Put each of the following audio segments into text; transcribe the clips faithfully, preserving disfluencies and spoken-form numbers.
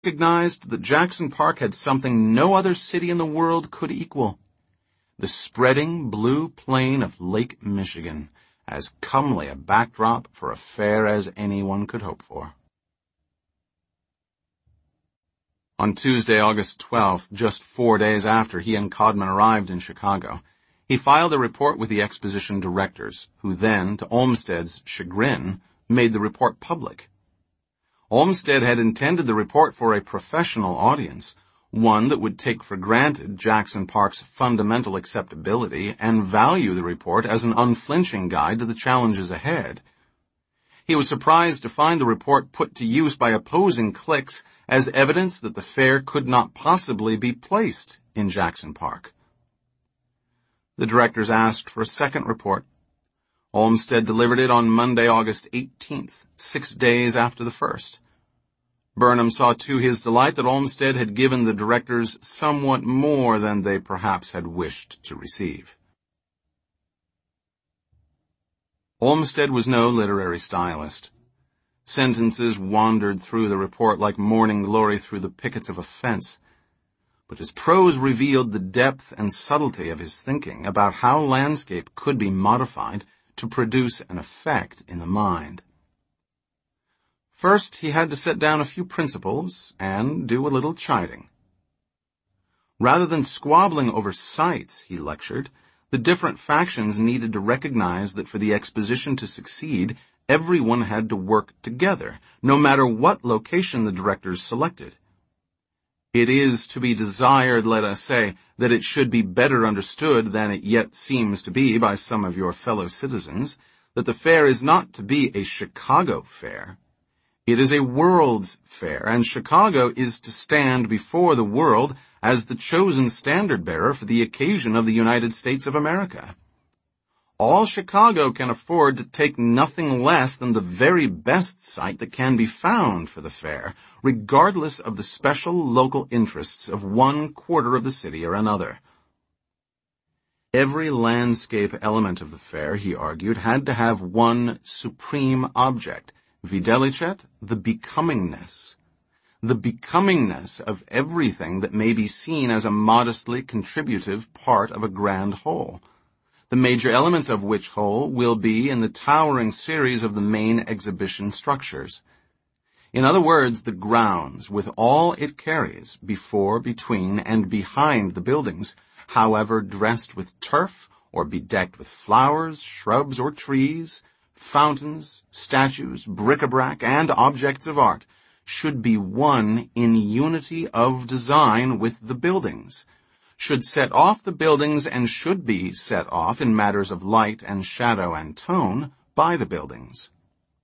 recognized that Jackson Park had something no other city in the world could equal: the spreading blue plain of Lake Michigan, as comely a backdrop for a fair as anyone could hope for. On Tuesday, August twelfth, just four days after he and Codman arrived in Chicago, he filed a report with the exposition directors, who then, to Olmsted's chagrin, made the report public. Olmsted had intended the report for a professional audience, one that would take for granted Jackson Park's fundamental acceptability and value the report as an unflinching guide to the challenges ahead. He was surprised to find the report put to use by opposing cliques as evidence that the fair could not possibly be placed in Jackson Park. The directors asked for a second report. Olmsted delivered it on Monday, August eighteenth, six days after the first. Burnham saw to his delight that Olmsted had given the directors somewhat more than they perhaps had wished to receive. Olmsted was no literary stylist. Sentences wandered through the report like morning glory through the pickets of a fence. But his prose revealed the depth and subtlety of his thinking about how landscape could be modified to produce an effect in the mind. First, he had to set down a few principles and do a little chiding. Rather than squabbling over sites, he lectured, the different factions needed to recognize that for the exposition to succeed, everyone had to work together, no matter what location the directors selected. It is to be desired, let us say, that it should be better understood than it yet seems to be by some of your fellow citizens, that the fair is not to be a Chicago fair. It is a world's fair, and Chicago is to stand before the world as the chosen standard-bearer for the occasion of the United States of America. All Chicago can afford to take nothing less than the very best site that can be found for the fair, regardless of the special local interests of one quarter of the city or another. Every landscape element of the fair, he argued, had to have one supreme object, videlicet, the becomingness. The becomingness of everything that may be seen as a modestly contributive part of a grand whole, the major elements of which whole will be in the towering series of the main exhibition structures. In other words, the grounds, with all it carries, before, between, and behind the buildings, however dressed with turf, or bedecked with flowers, shrubs, or trees, fountains, statues, bric-a-brac, and objects of art, should be one in unity of design with the buildings, should set off the buildings and should be set off in matters of light and shadow and tone by the buildings.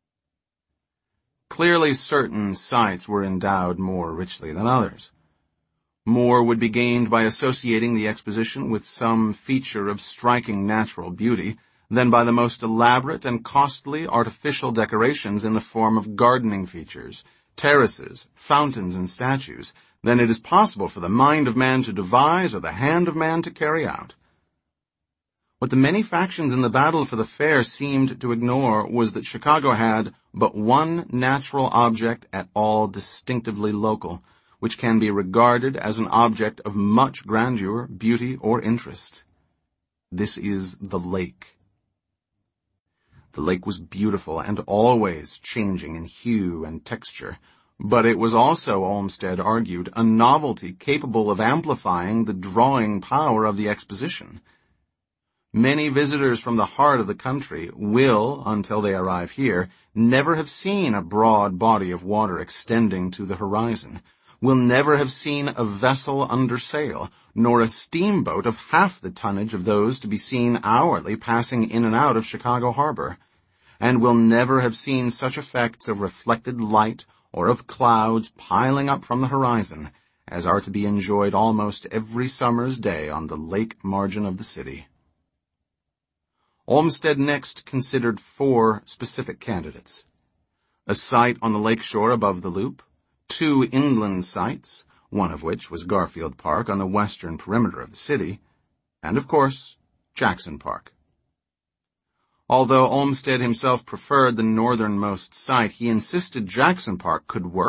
Clearly certain sites were endowed more richly than others. More would be gained by associating the exposition with some feature of striking natural beauty than by the most elaborate and costly artificial decorations in the form of gardening features, terraces, fountains, and statues, than it is possible for the mind of man to devise or the hand of man to carry out. What the many factions in the battle for the fair seemed to ignore was that Chicago had but one natural object at all distinctively local, which can be regarded as an object of much grandeur, beauty, or interest. This is the lake. The lake was beautiful and always changing in hue and texture, but it was also, Olmsted argued, a novelty capable of amplifying the drawing power of the exposition. Many visitors from the heart of the country will, until they arrive here, never have seen a broad body of water extending to the horizon, will never have seen a vessel under sail, nor a steamboat of half the tonnage of those to be seen hourly passing in and out of Chicago harbor, and will never have seen such effects of reflected light or of clouds piling up from the horizon as are to be enjoyed almost every summer's day on the lake margin of the city. Olmsted next considered four specific candidates: a site on the lake shore above the loop, two inland sites, one of which was Garfield Park on the western perimeter of the city, and, of course, Jackson Park. Although Olmsted himself preferred the northernmost site, he insisted Jackson Park could work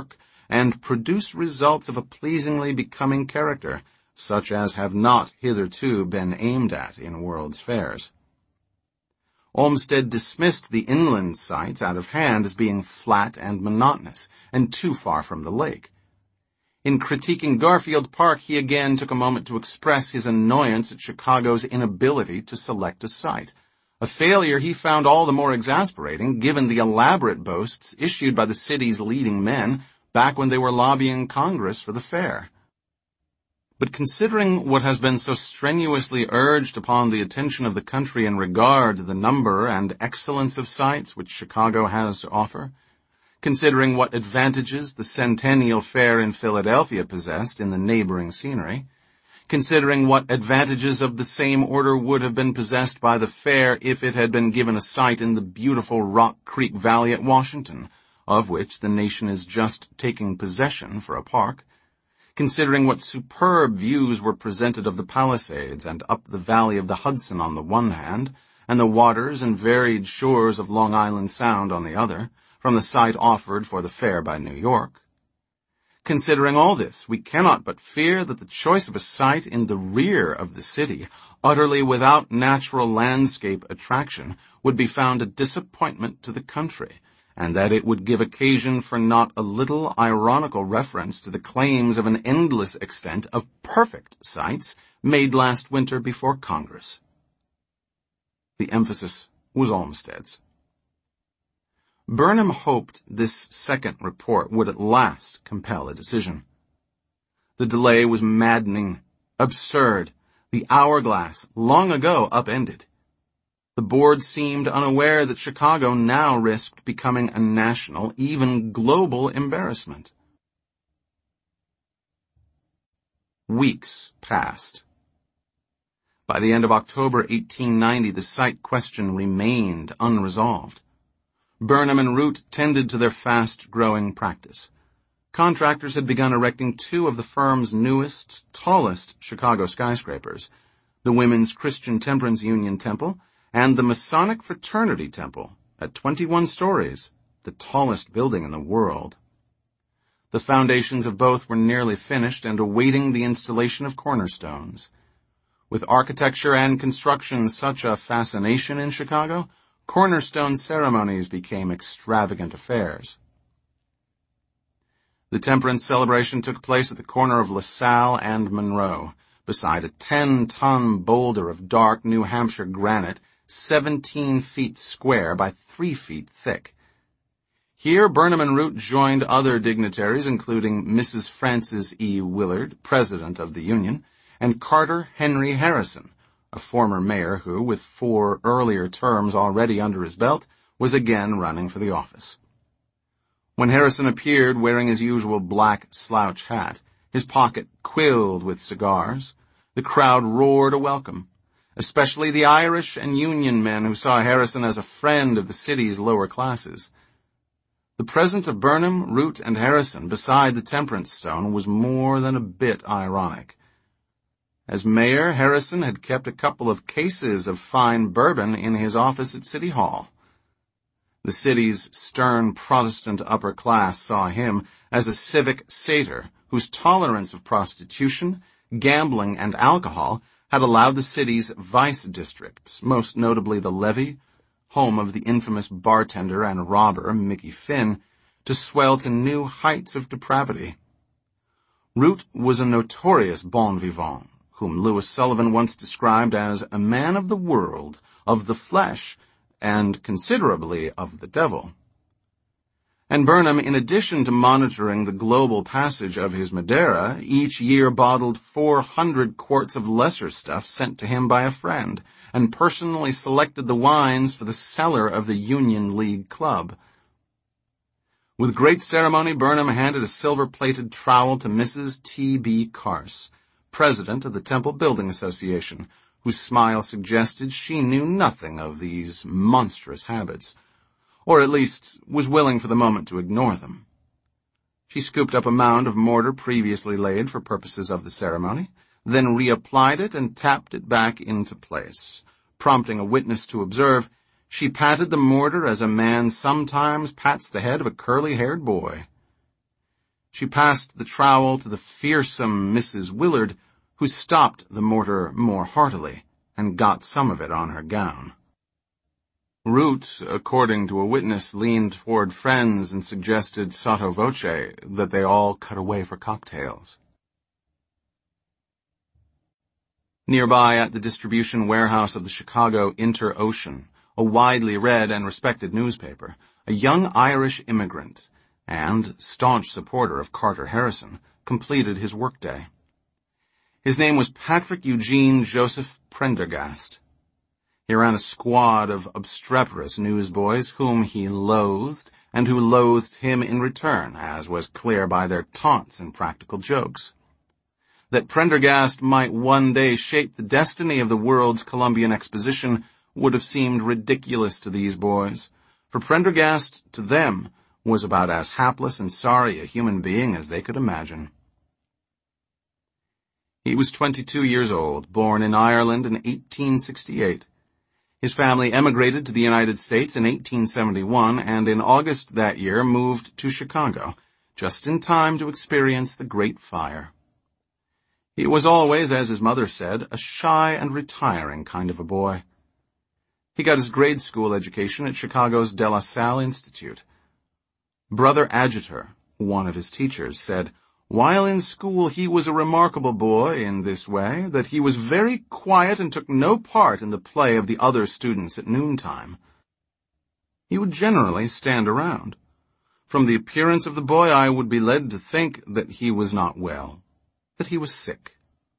and produce results of a pleasingly becoming character, such as have not hitherto been aimed at in World's Fairs. Olmsted dismissed the inland sites out of hand as being flat and monotonous, and too far from the lake. In critiquing Garfield Park, he again took a moment to express his annoyance at Chicago's inability to select a site, a failure he found all the more exasperating given the elaborate boasts issued by the city's leading men back when they were lobbying Congress for the fair. But considering what has been so strenuously urged upon the attention of the country in regard to the number and excellence of sites which Chicago has to offer, considering what advantages the Centennial Fair in Philadelphia possessed in the neighboring scenery, considering what advantages of the same order would have been possessed by the fair if it had been given a site in the beautiful Rock Creek Valley at Washington, of which the nation is just taking possession for a park, considering what superb views were presented of the Palisades and up the valley of the Hudson on the one hand, and the waters and varied shores of Long Island Sound on the other, from the site offered for the fair by New York. Considering all this, we cannot but fear that the choice of a site in the rear of the city, utterly without natural landscape attraction, would be found a disappointment to the country, and that it would give occasion for not a little ironical reference to the claims of an endless extent of perfect sites made last winter before Congress. The emphasis was Olmsted's. Burnham hoped this second report would at last compel a decision. The delay was maddening, absurd, the hourglass long ago upended. The board seemed unaware that Chicago now risked becoming a national, even global embarrassment. Weeks passed. By the end of October eighteen ninety, the site question remained unresolved. Burnham and Root tended to their fast-growing practice. Contractors had begun erecting two of the firm's newest, tallest Chicago skyscrapers, the Women's Christian Temperance Union Temple and the Masonic Fraternity Temple, at twenty-one stories, the tallest building in the world. The foundations of both were nearly finished and awaiting the installation of cornerstones. With architecture and construction such a fascination in Chicago, cornerstone ceremonies became extravagant affairs. The temperance celebration took place at the corner of LaSalle and Monroe, beside a ten-ton boulder of dark New Hampshire granite, seventeen feet square by three feet thick. Here, Burnham and Root joined other dignitaries, including Missus Frances E. Willard, president of the Union, and Carter Henry Harrison, a former mayor who, with four earlier terms already under his belt, was again running for the office. When Harrison appeared wearing his usual black slouch hat, his pocket quilled with cigars, the crowd roared a welcome, especially the Irish and Union men who saw Harrison as a friend of the city's lower classes. The presence of Burnham, Root, and Harrison beside the temperance stone was more than a bit ironic. As mayor, Harrison had kept a couple of cases of fine bourbon in his office at City Hall. The city's stern Protestant upper class saw him as a civic satyr whose tolerance of prostitution, gambling, and alcohol had allowed the city's vice districts, most notably the Levee, home of the infamous bartender and robber Mickey Finn, to swell to new heights of depravity. Root was a notorious bon vivant, whom Louis Sullivan once described as a man of the world, of the flesh, and considerably of the devil. And Burnham, in addition to monitoring the global passage of his Madeira, each year bottled four hundred quarts of lesser stuff sent to him by a friend, and personally selected the wines for the cellar of the Union League Club. With great ceremony, Burnham handed a silver-plated trowel to Missus T B Carse, president of the Temple Building Association, whose smile suggested she knew nothing of these monstrous habits, or at least was willing for the moment to ignore them. She scooped up a mound of mortar previously laid for purposes of the ceremony, then reapplied it and tapped it back into place. Prompting a witness to observe, she patted the mortar as a man sometimes pats the head of a curly-haired boy. She passed the trowel to the fearsome Missus Willard, who stopped the mortar more heartily and got some of it on her gown. Root, according to a witness, leaned toward friends and suggested sotto voce that they all cut away for cocktails. Nearby at the distribution warehouse of the Chicago Inter-Ocean, a widely read and respected newspaper, a young Irish immigrant and staunch supporter of Carter Harrison completed his workday. His name was Patrick Eugene Joseph Prendergast. He ran a squad of obstreperous newsboys whom he loathed and who loathed him in return, as was clear by their taunts and practical jokes. That Prendergast might one day shape the destiny of the World's Columbian Exposition would have seemed ridiculous to these boys, for Prendergast, to them, was about as hapless and sorry a human being as they could imagine. He was twenty-two years old, born in Ireland in eighteen sixty-eight. His family emigrated to the United States in eighteen seventy-one, and in August that year moved to Chicago, just in time to experience the Great Fire. He was always, as his mother said, a shy and retiring kind of a boy. He got his grade school education at Chicago's De La Salle Institute. Brother Adjutor, one of his teachers, said, while in school he was a remarkable boy in this way, that he was very quiet and took no part in the play of the other students at noontime. He would generally stand around. From the appearance of the boy, I would be led to think that he was not well, that he was sick.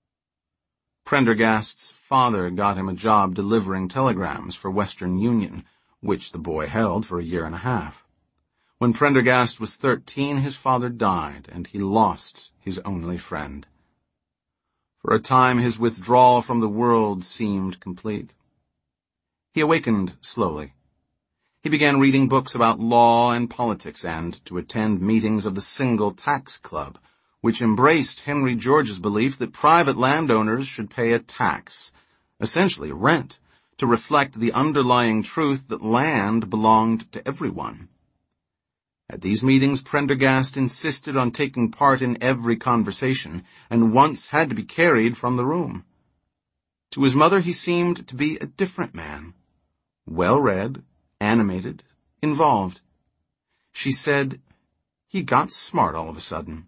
Prendergast's father got him a job delivering telegrams for Western Union, which the boy held for a year and a half. When Prendergast was thirteen, his father died, and he lost his only friend. For a time, his withdrawal from the world seemed complete. He awakened slowly. He began reading books about law and politics and to attend meetings of the Single Tax Club, which embraced Henry George's belief that private landowners should pay a tax, essentially rent, to reflect the underlying truth that land belonged to everyone. At these meetings, Prendergast insisted on taking part in every conversation, and once had to be carried from the room. To his mother he seemed to be a different man, well-read, animated, involved. She said, he got smart all of a sudden.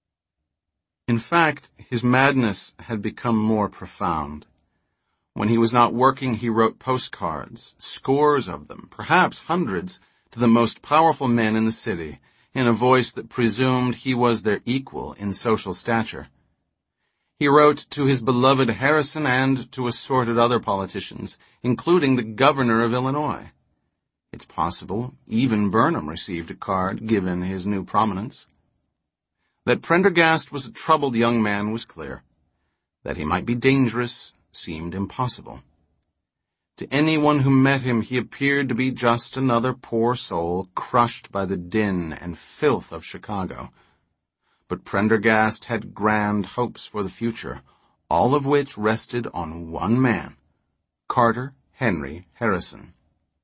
In fact, his madness had become more profound. When he was not working, he wrote postcards, scores of them, perhaps hundreds, to the most powerful men in the city, in a voice that presumed he was their equal in social stature. He wrote to his beloved Harrison and to assorted other politicians, including the governor of Illinois. It's possible even Burnham received a card, given his new prominence. That Prendergast was a troubled young man was clear. That he might be dangerous seemed impossible. To anyone who met him, he appeared to be just another poor soul crushed by the din and filth of Chicago. But Prendergast had grand hopes for the future, all of which rested on one man, Carter Henry Harrison.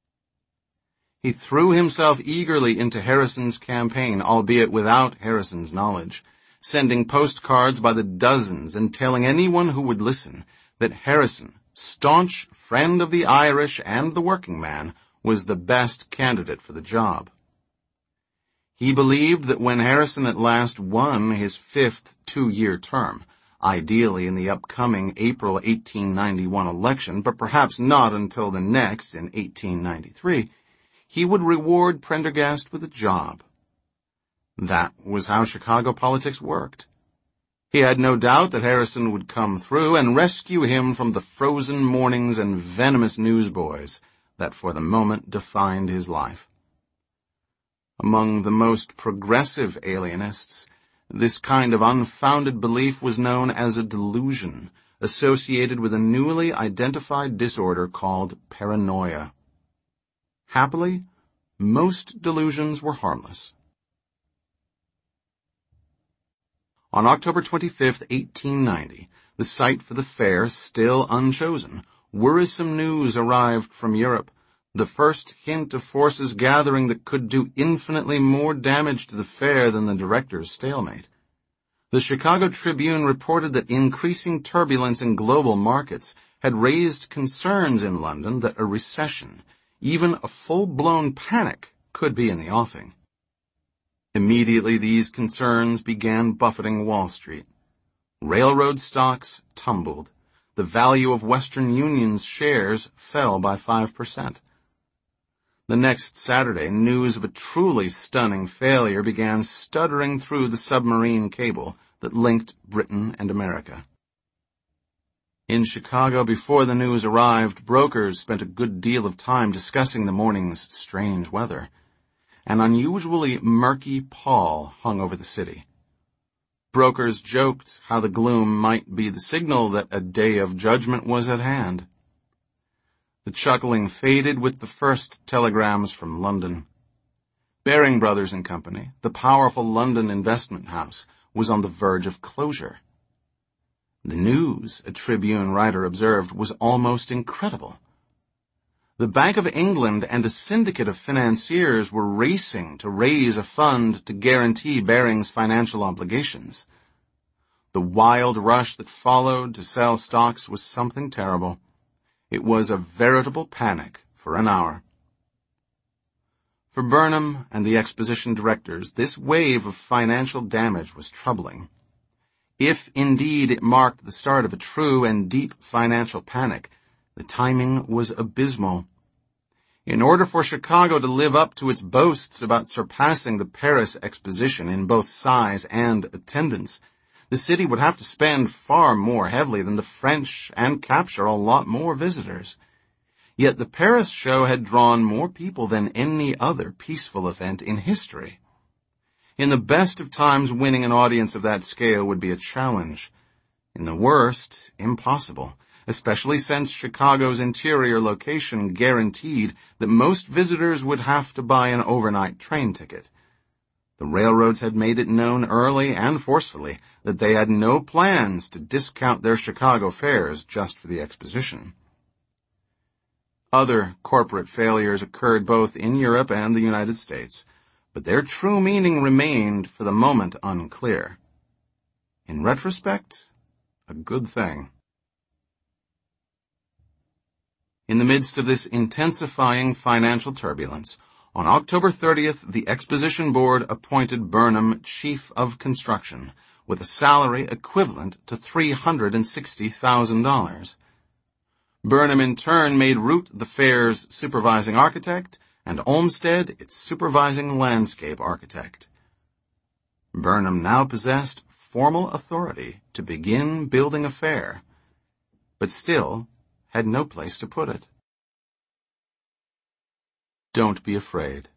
He threw himself eagerly into Harrison's campaign, albeit without Harrison's knowledge, sending postcards by the dozens and telling anyone who would listen that Harrison, staunch friend of the Irish and the working man, was the best candidate for the job. He believed that when Harrison at last won his fifth two-year term, ideally in the upcoming April eighteen ninety-one election, but perhaps not until the next in eighteen ninety-three, he would reward Prendergast with a job. That was how Chicago politics worked. He had no doubt that Harrison would come through and rescue him from the frozen mornings and venomous newsboys that for the moment defined his life. Among the most progressive alienists, this kind of unfounded belief was known as a delusion, associated with a newly identified disorder called paranoia. Happily, most delusions were harmless. On October twenty-fifth, eighteen ninety, the site for the fair still unchosen, worrisome news arrived from Europe. the first hint of forces gathering that could do infinitely more damage to the fair than the director's stalemate. The Chicago Tribune reported that increasing turbulence in global markets had raised concerns in London that a recession, even a full-blown panic, could be in the offing. Immediately these concerns began buffeting Wall Street. Railroad stocks tumbled. The value of Western Union's shares fell by five percent. The next Saturday, news of a truly stunning failure began stuttering through the submarine cable that linked Britain and America. In Chicago, before the news arrived, brokers spent a good deal of time discussing the morning's strange weather. An unusually murky pall hung over the city. Brokers joked how the gloom might be the signal that a day of judgment was at hand. The chuckling faded with the first telegrams from London. Baring Brothers and Company, the powerful London investment house, was on the verge of closure. The news, a Tribune writer observed, was almost incredible. The Bank of England and a syndicate of financiers were racing to raise a fund to guarantee Baring's financial obligations. The wild rush that followed to sell stocks was something terrible. It was a veritable panic for an hour. For Burnham and the exposition directors, this wave of financial damage was troubling. If indeed it marked the start of a true and deep financial panic, the timing was abysmal. In order for Chicago to live up to its boasts about surpassing the Paris Exposition in both size and attendance, the city would have to spend far more heavily than the French and capture a lot more visitors. Yet the Paris show had drawn more people than any other peaceful event in history. In the best of times, winning an audience of that scale would be a challenge. In the worst, impossible, especially since Chicago's interior location guaranteed that most visitors would have to buy an overnight train ticket. The railroads had made it known early and forcefully that they had no plans to discount their Chicago fares just for the exposition. Other corporate failures occurred both in Europe and the United States, but their true meaning remained for the moment unclear. In retrospect, a good thing. In the midst of this intensifying financial turbulence, on October thirtieth, the Exposition Board appointed Burnham Chief of Construction, with a salary equivalent to three hundred sixty thousand dollars. Burnham in turn made Root the fair's supervising architect, and Olmsted its supervising landscape architect. Burnham now possessed formal authority to begin building a fair, but still had no place to put it. Don't be afraid.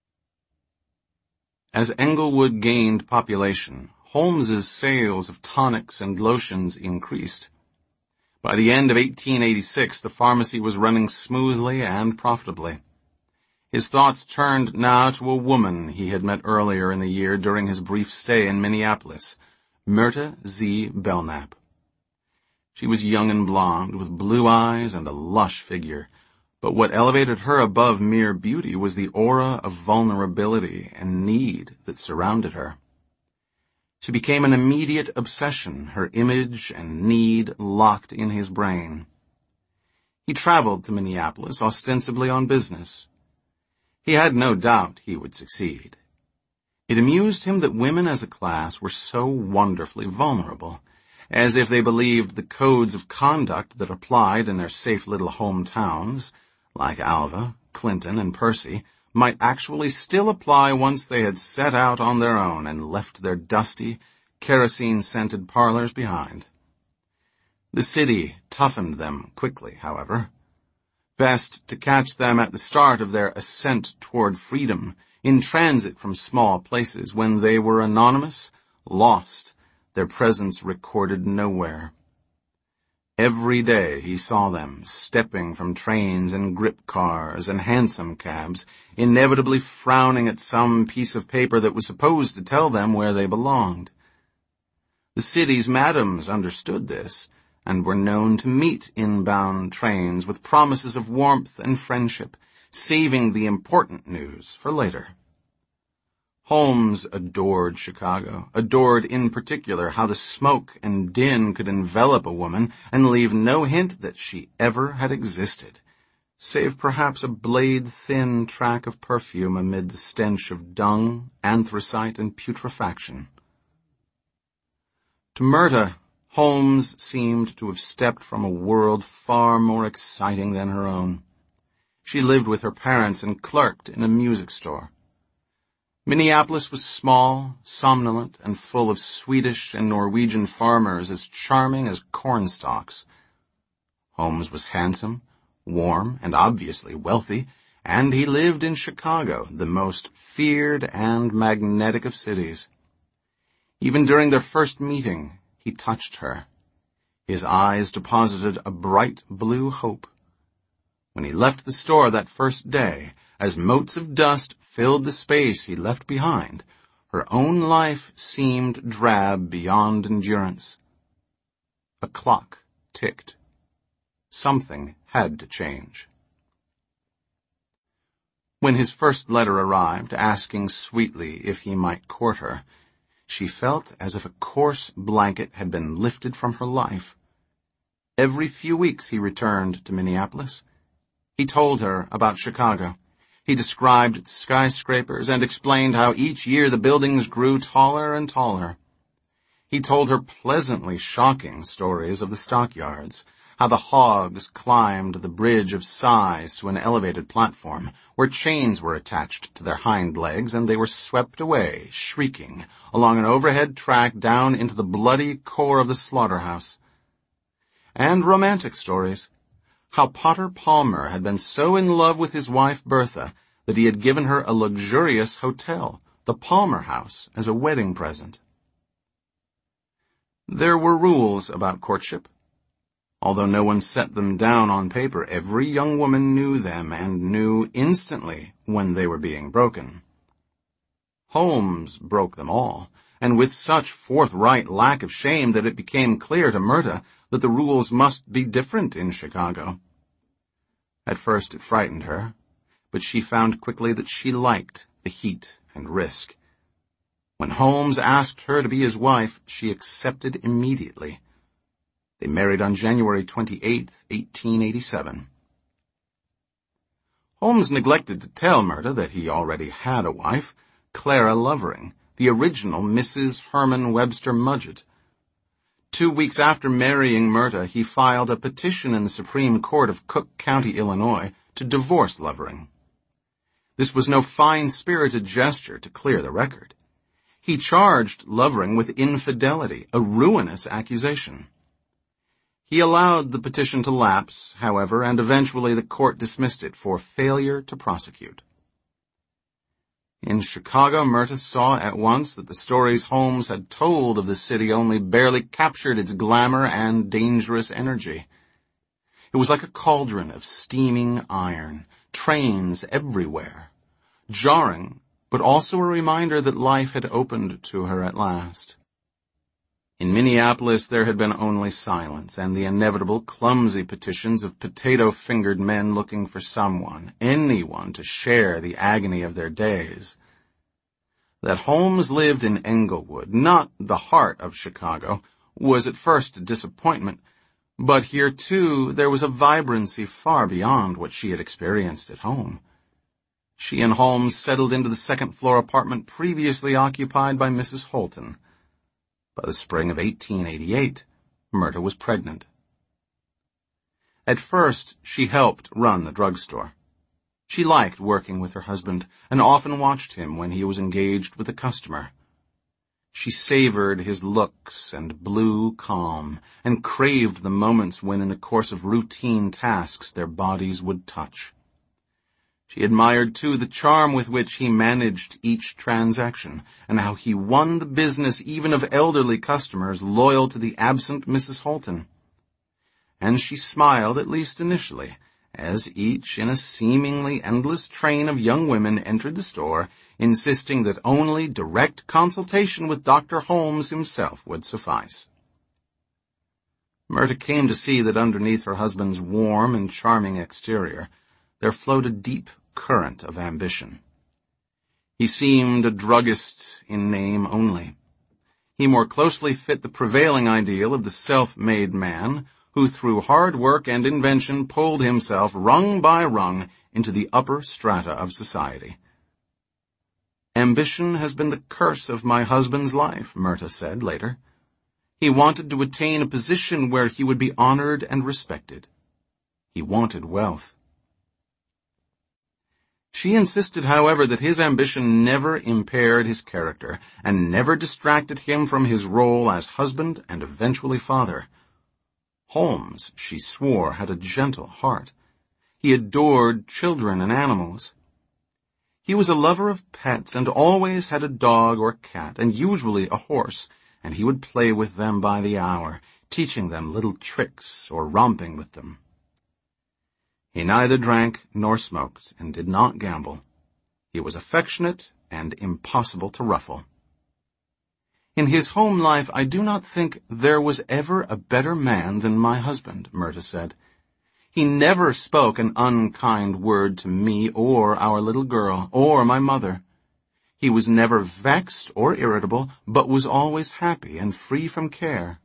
As Englewood gained population, Holmes's sales of tonics and lotions increased. By the end of eighteen eighty-six, the pharmacy was running smoothly and profitably. His thoughts turned now to a woman he had met earlier in the year during his brief stay in Minneapolis, Myrta Z. Belknap. She was young and blonde, with blue eyes and a lush figure, but what elevated her above mere beauty was the aura of vulnerability and need that surrounded her. She became an immediate obsession, her image and need locked in his brain. He traveled to Minneapolis ostensibly on business. He had no doubt he would succeed. It amused him that women as a class were so wonderfully vulnerable, as if they believed the codes of conduct that applied in their safe little hometowns, like Alva, Clinton, and Percy, might actually still apply once they had set out on their own and left their dusty, kerosene-scented parlors behind. The city toughened them quickly, however. Best to catch them at the start of their ascent toward freedom, in transit from small places when they were anonymous, lost, their presence recorded nowhere. Every day he saw them, stepping from trains and grip cars and hansom cabs, inevitably frowning at some piece of paper that was supposed to tell them where they belonged. The city's madams understood this, and were known to meet inbound trains with promises of warmth and friendship, saving the important news for later. Holmes adored Chicago, adored in particular how the smoke and din could envelop a woman and leave no hint that she ever had existed, save perhaps a blade-thin track of perfume amid the stench of dung, anthracite, and putrefaction. To Myrta, Holmes seemed to have stepped from a world far more exciting than her own. She lived with her parents and clerked in a music store. Minneapolis was small, somnolent, and full of Swedish and Norwegian farmers as charming as cornstalks. Holmes was handsome, warm, and obviously wealthy, and he lived in Chicago, the most feared and magnetic of cities. Even during their first meeting, he touched her. His eyes deposited a bright blue hope. When he left the store that first day, as motes of dust filled the space he left behind, her own life seemed drab beyond endurance. A clock ticked. Something had to change. When his first letter arrived, asking sweetly if he might court her, she felt as if a coarse blanket had been lifted from her life. Every few weeks he returned to Minneapolis. He told her about Chicago. He described its skyscrapers and explained how each year the buildings grew taller and taller. He told her pleasantly shocking stories of the stockyards, how the hogs climbed the Bridge of Sighs to an elevated platform, where chains were attached to their hind legs and they were swept away, shrieking, along an overhead track down into the bloody core of the slaughterhouse. And romantic stories. How Potter Palmer had been so in love with his wife Bertha that he had given her a luxurious hotel, the Palmer House, as a wedding present. There were rules about courtship. Although no one set them down on paper, every young woman knew them and knew instantly when they were being broken. Holmes broke them all, and with such forthright lack of shame that it became clear to Myrta that the rules must be different in Chicago. At first it frightened her, but she found quickly that she liked the heat and risk. When Holmes asked her to be his wife, she accepted immediately. They married on January twenty-eighth, eighteen eighty-seven. Holmes neglected to tell Myrta that he already had a wife, Clara Lovering, the original Missus Herman Webster Mudgett. Two weeks after marrying Myrta, he filed a petition in the Supreme Court of Cook County, Illinois, to divorce Lovering. This was no fine-spirited gesture to clear the record. He charged Lovering with infidelity, a ruinous accusation. He allowed the petition to lapse, however, and eventually the court dismissed it for failure to prosecute. In Chicago, Myrta saw at once that the stories Holmes had told of the city only barely captured its glamour and dangerous energy. It was like a cauldron of steaming iron, trains everywhere, jarring, but also a reminder that life had opened to her at last. In Minneapolis, there had been only silence and the inevitable clumsy petitions of potato-fingered men looking for someone, anyone, to share the agony of their days. That Holmes lived in Englewood, not the heart of Chicago, was at first a disappointment, but here, too, there was a vibrancy far beyond what she had experienced at home. She and Holmes settled into the second-floor apartment previously occupied by Missus Holton. By the spring of eighteen eighty-eight, Myrta was pregnant. At first, she helped run the drugstore. She liked working with her husband and often watched him when he was engaged with a customer. She savored his looks and blue calm and craved the moments when in the course of routine tasks their bodies would touch. She admired, too, the charm with which he managed each transaction, and how he won the business even of elderly customers loyal to the absent Missus Holton. And she smiled, at least initially, as each in a seemingly endless train of young women entered the store, insisting that only direct consultation with Doctor Holmes himself would suffice. Myrta came to see that underneath her husband's warm and charming exterior, there flowed a deep current of ambition. He seemed a druggist in name only. He more closely fit the prevailing ideal of the self-made man who through hard work and invention pulled himself rung by rung into the upper strata of society. "Ambition has been the curse of my husband's life," Myrta said later. "He wanted to attain a position where he would be honored and respected. He wanted wealth." She insisted, however, that his ambition never impaired his character and never distracted him from his role as husband and eventually father. Holmes, she swore, had a gentle heart. He adored children and animals. He was a lover of pets and always had a dog or cat, and usually a horse, and he would play with them by the hour, teaching them little tricks or romping with them. He neither drank nor smoked and did not gamble. He was affectionate and impossible to ruffle. "In his home life, I do not think there was ever a better man than my husband," Myrta said. "He never spoke an unkind word to me or our little girl or my mother. He was never vexed or irritable, but was always happy and free from care."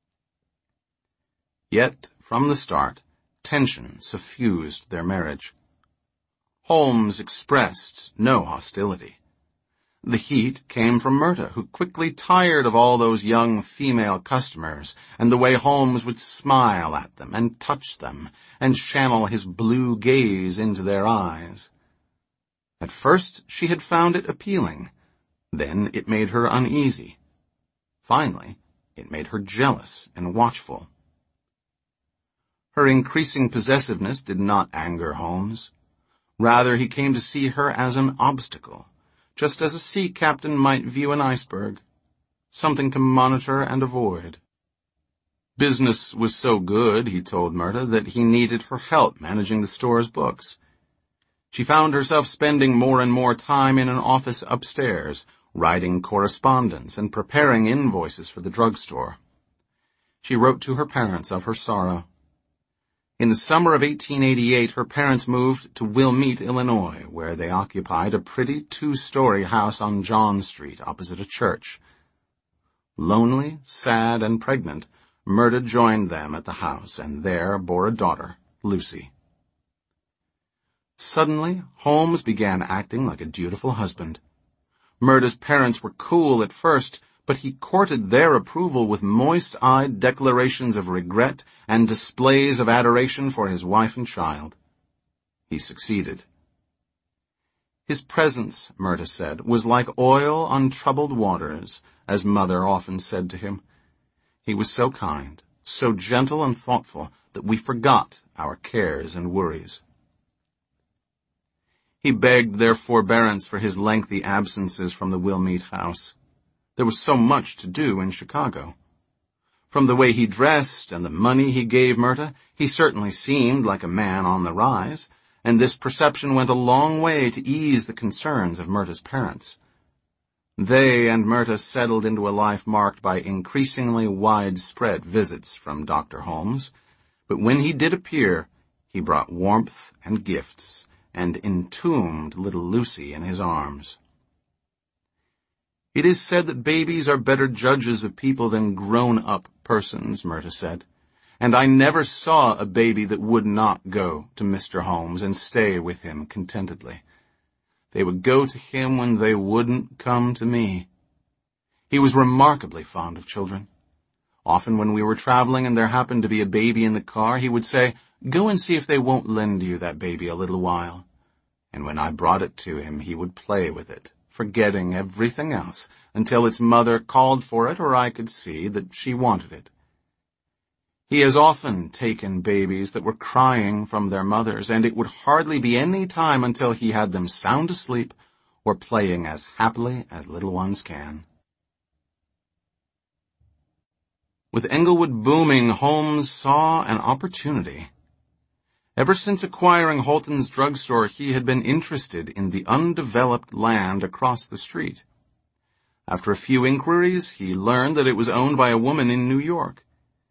Yet, from the start, tension suffused their marriage. Holmes expressed no hostility. The heat came from Myrta, who quickly tired of all those young female customers and the way Holmes would smile at them and touch them and channel his blue gaze into their eyes. At first she had found it appealing. Then it made her uneasy. Finally, it made her jealous and watchful. Her increasing possessiveness did not anger Holmes. Rather, he came to see her as an obstacle, just as a sea captain might view an iceberg, something to monitor and avoid. Business was so good, he told Myrta, that he needed her help managing the store's books. She found herself spending more and more time in an office upstairs, writing correspondence and preparing invoices for the drugstore. She wrote to her parents of her sorrow. In the summer of eighteen eighty-eight, her parents moved to Wilmette, Illinois, where they occupied a pretty two-story house on John Street opposite a church. Lonely, sad, and pregnant, Myrta joined them at the house and there bore a daughter, Lucy. Suddenly, Holmes began acting like a dutiful husband. Myrta's parents were cool at first, but he courted their approval with moist-eyed declarations of regret and displays of adoration for his wife and child. He succeeded. His presence, Myrta said, was like oil on troubled waters, as Mother often said to him. He was so kind, so gentle and thoughtful, that we forgot our cares and worries. He begged their forbearance for his lengthy absences from the Wilmette house. There was so much to do in Chicago. From the way he dressed and the money he gave Myrta, he certainly seemed like a man on the rise, and this perception went a long way to ease the concerns of Myrta's parents. They and Myrta settled into a life marked by increasingly widespread visits from Doctor Holmes, but when he did appear, he brought warmth and gifts, and entombed little Lucy in his arms. "It is said that babies are better judges of people than grown-up persons," Myrta said, "and I never saw a baby that would not go to Mister Holmes and stay with him contentedly. They would go to him when they wouldn't come to me." He was remarkably fond of children. Often when we were traveling and there happened to be a baby in the car, he would say, "Go and see if they won't lend you that baby a little while." And when I brought it to him, he would play with it, forgetting everything else, until its mother called for it or I could see that she wanted it. He has often taken babies that were crying from their mothers, and it would hardly be any time until he had them sound asleep or playing as happily as little ones can. With Englewood booming, Holmes saw an opportunity. Ever since acquiring Holton's drugstore, he had been interested in the undeveloped land across the street. After a few inquiries, he learned that it was owned by a woman in New York.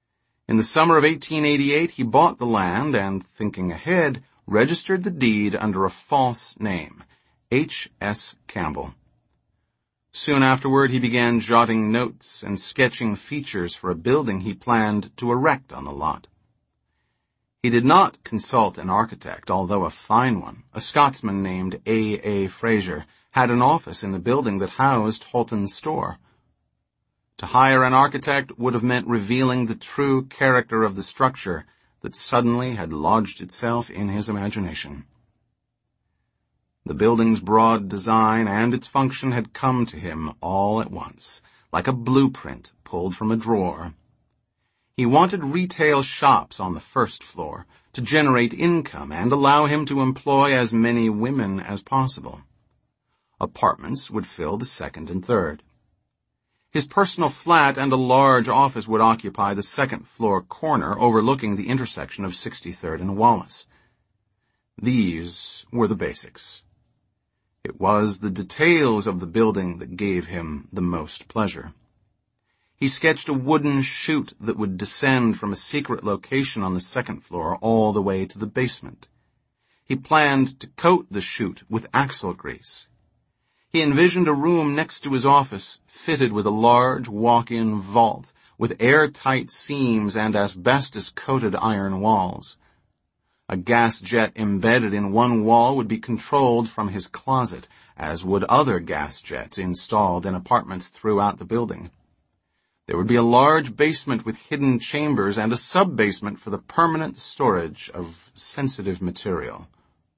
In the summer of eighteen eighty-eight, he bought the land and, thinking ahead, registered the deed under a false name, H S Campbell. Soon afterward, he began jotting notes and sketching features for a building he planned to erect on the lot. He did not consult an architect, although a fine one, a Scotsman named A A Fraser, had an office in the building that housed Hulton's store. To hire an architect would have meant revealing the true character of the structure that suddenly had lodged itself in his imagination. The building's broad design and its function had come to him all at once, like a blueprint pulled from a drawer. He wanted retail shops on the first floor to generate income and allow him to employ as many women as possible. Apartments would fill the second and third. His personal flat and a large office would occupy the second-floor corner overlooking the intersection of sixty-third and Wallace. These were the basics. It was the details of the building that gave him the most pleasure. He sketched a wooden chute that would descend from a secret location on the second floor all the way to the basement. He planned to coat the chute with axle grease. He envisioned a room next to his office fitted with a large walk-in vault with airtight seams and asbestos-coated iron walls. A gas jet embedded in one wall would be controlled from his closet, as would other gas jets installed in apartments throughout the building. There would be a large basement with hidden chambers and a sub-basement for the permanent storage of sensitive material.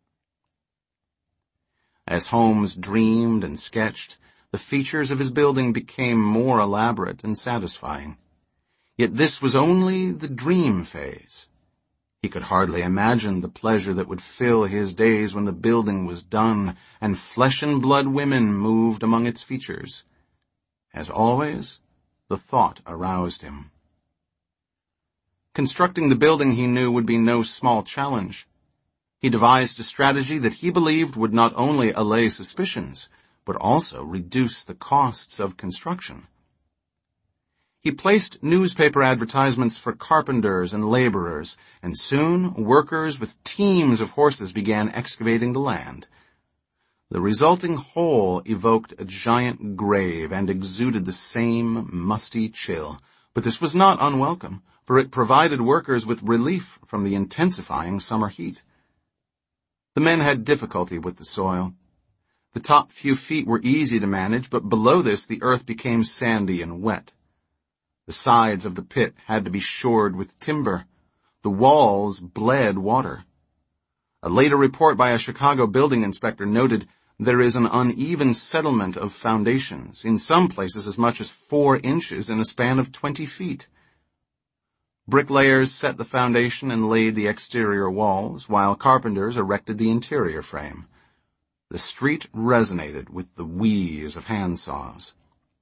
As Holmes dreamed and sketched, the features of his building became more elaborate and satisfying. Yet this was only the dream phase. He could hardly imagine the pleasure that would fill his days when the building was done and flesh-and-blood women moved among its features. As always, the thought aroused him. Constructing the building, he knew, would be no small challenge. He devised a strategy that he believed would not only allay suspicions, but also reduce the costs of construction. He placed newspaper advertisements for carpenters and laborers, and soon workers with teams of horses began excavating the land. The resulting hole evoked a giant grave and exuded the same musty chill, but this was not unwelcome, for it provided workers with relief from the intensifying summer heat. The men had difficulty with the soil. The top few feet were easy to manage, but below this the earth became sandy and wet. The sides of the pit had to be shored with timber. The walls bled water. A later report by a Chicago building inspector noted there is an uneven settlement of foundations, in some places as much as four inches in a span of twenty feet. Bricklayers set the foundation and laid the exterior walls, while carpenters erected the interior frame. The street resonated with the wheeze of handsaws.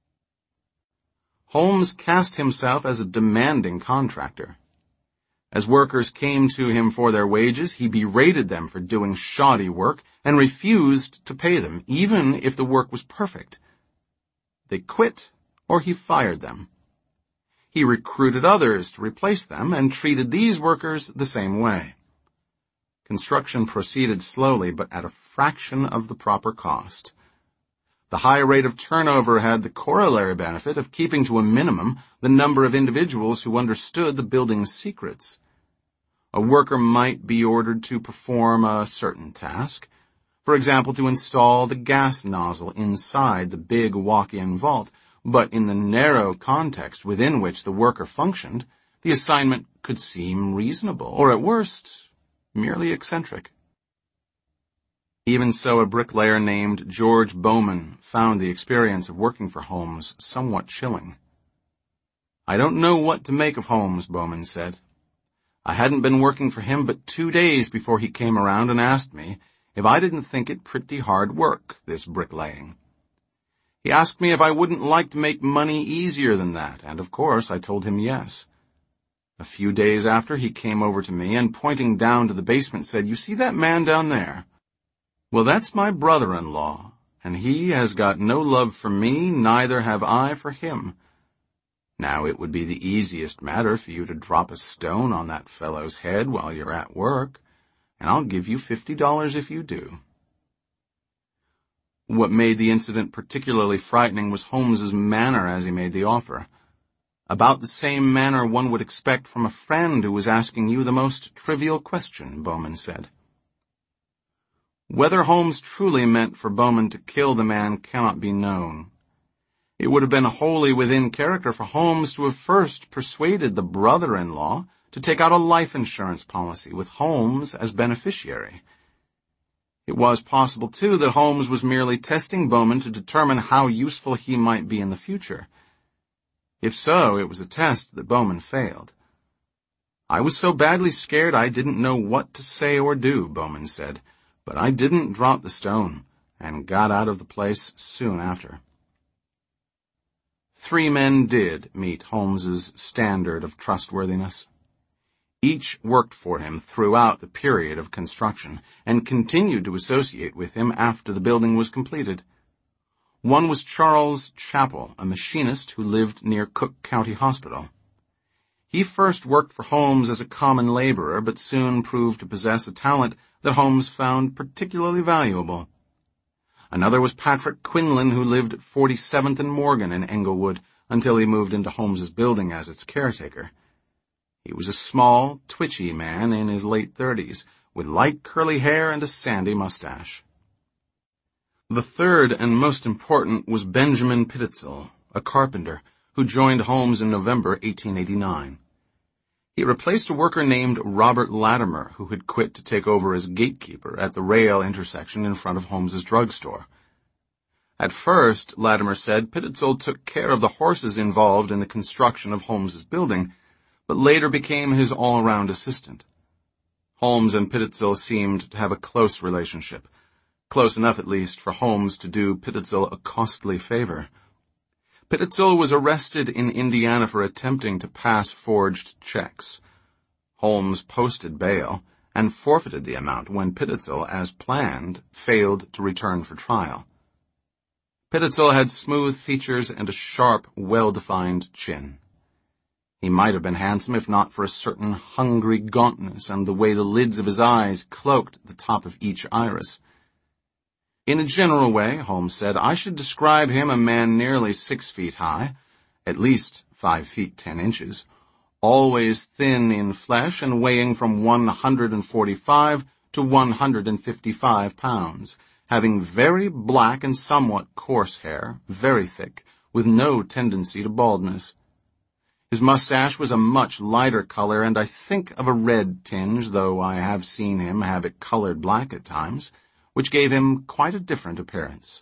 Holmes cast himself as a demanding contractor. As workers came to him for their wages, he berated them for doing shoddy work and refused to pay them, even if the work was perfect. They quit, or he fired them. He recruited others to replace them and treated these workers the same way. Construction proceeded slowly, but at a fraction of the proper cost. The high rate of turnover had the corollary benefit of keeping to a minimum the number of individuals who understood the building's secrets. A worker might be ordered to perform a certain task, for example, to install the gas nozzle inside the big walk-in vault, but in the narrow context within which the worker functioned, the assignment could seem reasonable, or at worst, merely eccentric. Even so, a bricklayer named George Bowman found the experience of working for Holmes somewhat chilling. "I don't know what to make of Holmes," Bowman said. "I hadn't been working for him but two days before he came around and asked me if I didn't think it pretty hard work, this bricklaying. He asked me if I wouldn't like to make money easier than that, and of course I told him yes. A few days after, he came over to me and, pointing down to the basement, said, 'You see that man down there? Well, that's my brother-in-law, and he has got no love for me, neither have I for him. Now it would be the easiest matter for you to drop a stone on that fellow's head while you're at work, and I'll give you fifty dollars if you do. What made the incident particularly frightening was Holmes's manner as he made the offer. About the same manner one would expect from a friend who was asking you the most trivial question, Bowman said. Whether Holmes truly meant for Bowman to kill the man cannot be known. It would have been wholly within character for Holmes to have first persuaded the brother-in-law to take out a life insurance policy with Holmes as beneficiary. It was possible, too, that Holmes was merely testing Bowman to determine how useful he might be in the future. If so, it was a test that Bowman failed. I was so badly scared I didn't know what to say or do, Bowman said, but I didn't drop the stone and got out of the place soon after. Three men did meet Holmes's standard of trustworthiness. Each worked for him throughout the period of construction and continued to associate with him after the building was completed. One was Charles Chappell, a machinist who lived near Cook County Hospital. He first worked for Holmes as a common laborer, but soon proved to possess a talent that Holmes found particularly valuable. Another was Patrick Quinlan, who lived at forty-seventh and Morgan in Englewood until he moved into Holmes's building as its caretaker. He was a small, twitchy man in his late thirties, with light curly hair and a sandy mustache. The third and most important was Benjamin Pitezel, a carpenter, who joined Holmes in November eighteen eighty-nine. He replaced a worker named Robert Latimer, who had quit to take over as gatekeeper at the rail intersection in front of Holmes's drugstore. At first, Latimer said, Pitezel took care of the horses involved in the construction of Holmes's building, but later became his all-around assistant. Holmes and Pitezel seemed to have a close relationship, close enough at least for Holmes to do Pitezel a costly favor. Pitezel was arrested in Indiana for attempting to pass forged checks. Holmes posted bail and forfeited the amount when Pitezel, as planned, failed to return for trial. Pitezel had smooth features and a sharp, well-defined chin. He might have been handsome if not for a certain hungry gauntness and the way the lids of his eyes cloaked the top of each iris. In a general way, Holmes said, I should describe him a man nearly six feet high, at least five feet ten inches, always thin in flesh and weighing from one hundred forty-five to one hundred fifty-five pounds, having very black and somewhat coarse hair, very thick, with no tendency to baldness. His mustache was a much lighter color, and I think of a red tinge, though I have seen him have it colored black at times, which gave him quite a different appearance.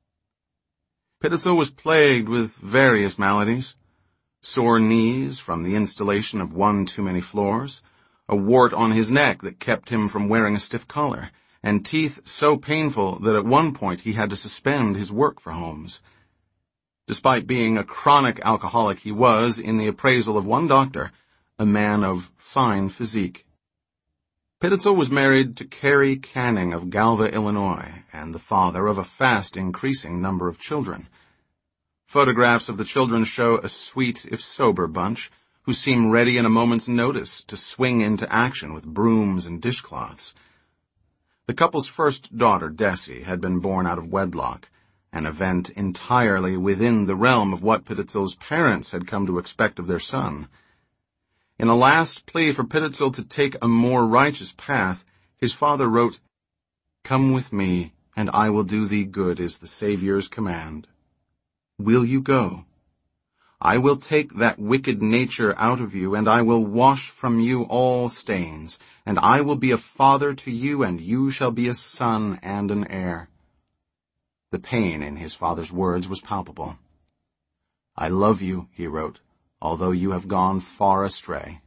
Pitezel was plagued with various maladies: sore knees from the installation of one too many floors, a wart on his neck that kept him from wearing a stiff collar, and teeth so painful that at one point he had to suspend his work for Holmes. Despite being a chronic alcoholic, he was, in the appraisal of one doctor, a man of fine physique. Pitezel was married to Carrie Canning of Galva, Illinois, and the father of a fast-increasing number of children. Photographs of the children show a sweet, if sober, bunch who seem ready in a moment's notice to swing into action with brooms and dishcloths. The couple's first daughter, Dessie, had been born out of wedlock, an event entirely within the realm of what Pitezel's parents had come to expect of their son. In a last plea for Pitezel to take a more righteous path, his father wrote, "Come with me, and I will do thee good is the Saviour's command. Will you go? I will take that wicked nature out of you, and I will wash from you all stains, and I will be a father to you, and you shall be a son and an heir." The pain in his father's words was palpable. "I love you," he wrote, "although you have gone far astray."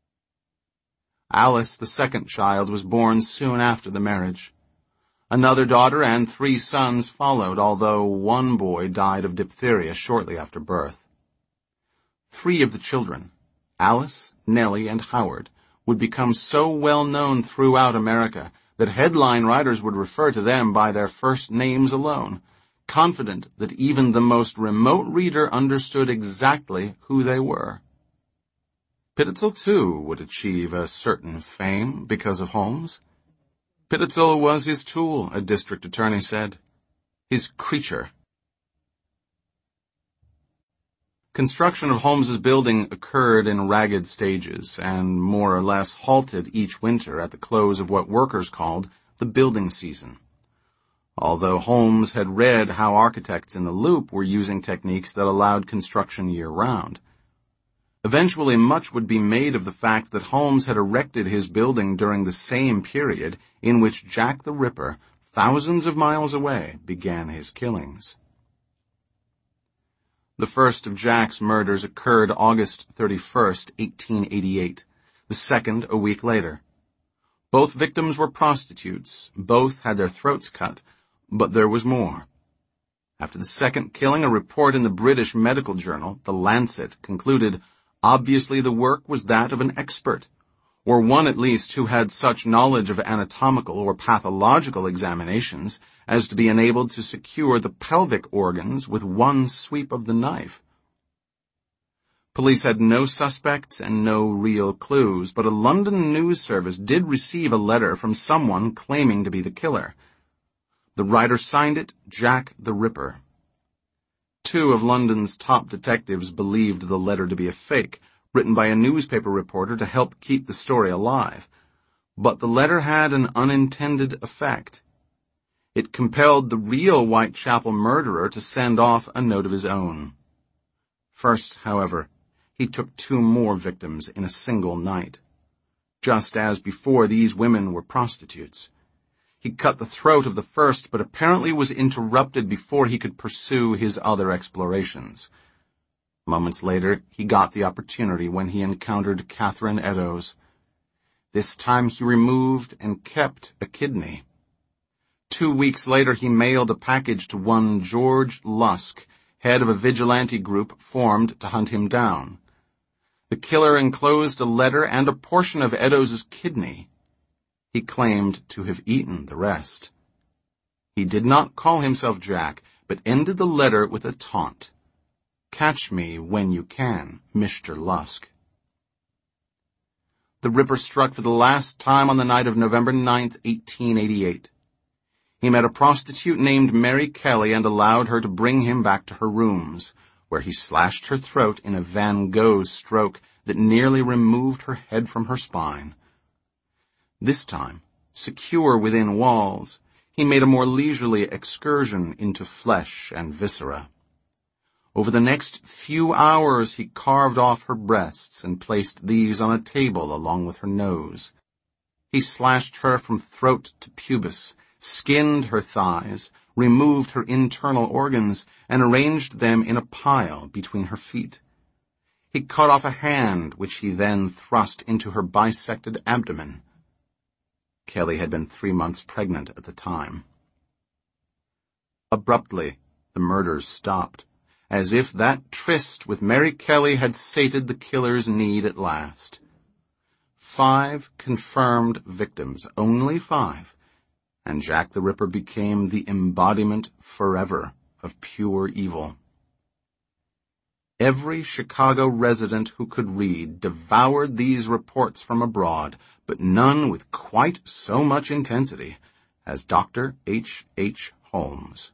Alice, the second child, was born soon after the marriage. Another daughter and three sons followed, although one boy died of diphtheria shortly after birth. Three of the children, Alice, Nellie, and Howard, would become so well known throughout America that headline writers would refer to them by their first names alone: confident that even the most remote reader understood exactly who they were. Pitezel, too, would achieve a certain fame because of Holmes. Pitezel was his tool, a district attorney said. His creature. Construction of Holmes's building occurred in ragged stages and more or less halted each winter at the close of what workers called the building season. Although Holmes had read how architects in the Loop were using techniques that allowed construction year-round. Eventually, much would be made of the fact that Holmes had erected his building during the same period in which Jack the Ripper, thousands of miles away, began his killings. The first of Jack's murders occurred August thirty-first, eighteen eighty-eight, the second a week later. Both victims were prostitutes, both had their throats cut, but there was more. After the second killing, a report in the British medical journal, The Lancet, concluded obviously the work was that of an expert, or one at least who had such knowledge of anatomical or pathological examinations as to be enabled to secure the pelvic organs with one sweep of the knife. Police had no suspects and no real clues, but a London news service did receive a letter from someone claiming to be the killer. The writer signed it Jack the Ripper. Two of London's top detectives believed the letter to be a fake, written by a newspaper reporter to help keep the story alive. But the letter had an unintended effect. It compelled the real Whitechapel murderer to send off a note of his own. First, however, he took two more victims in a single night. Just as before, these women were prostitutes. He cut the throat of the first, but apparently was interrupted before he could pursue his other explorations. Moments later, he got the opportunity when he encountered Catherine Eddowes. This time he removed and kept a kidney. Two weeks later, he mailed a package to one George Lusk, head of a vigilante group formed to hunt him down. The killer enclosed a letter and a portion of Eddowes' kidney. He claimed to have eaten the rest. He did not call himself Jack, but ended the letter with a taunt. "Catch me when you can, Mister Lusk." The Ripper struck for the last time on the night of November ninth, eighteen eighty-eight. He met a prostitute named Mary Kelly and allowed her to bring him back to her rooms, where he slashed her throat in a Van Gogh stroke that nearly removed her head from her spine. This time, secure within walls, he made a more leisurely excursion into flesh and viscera. Over the next few hours, he carved off her breasts and placed these on a table along with her nose. He slashed her from throat to pubis, skinned her thighs, removed her internal organs, and arranged them in a pile between her feet. He cut off a hand, which he then thrust into her bisected abdomen. Kelly had been three months pregnant at the time. Abruptly, the murders stopped, as if that tryst with Mary Kelly had sated the killer's need at last. Five confirmed victims, only five, and Jack the Ripper became the embodiment forever of pure evil. Every Chicago resident who could read devoured these reports from abroad, but none with quite so much intensity as Doctor H. H. Holmes.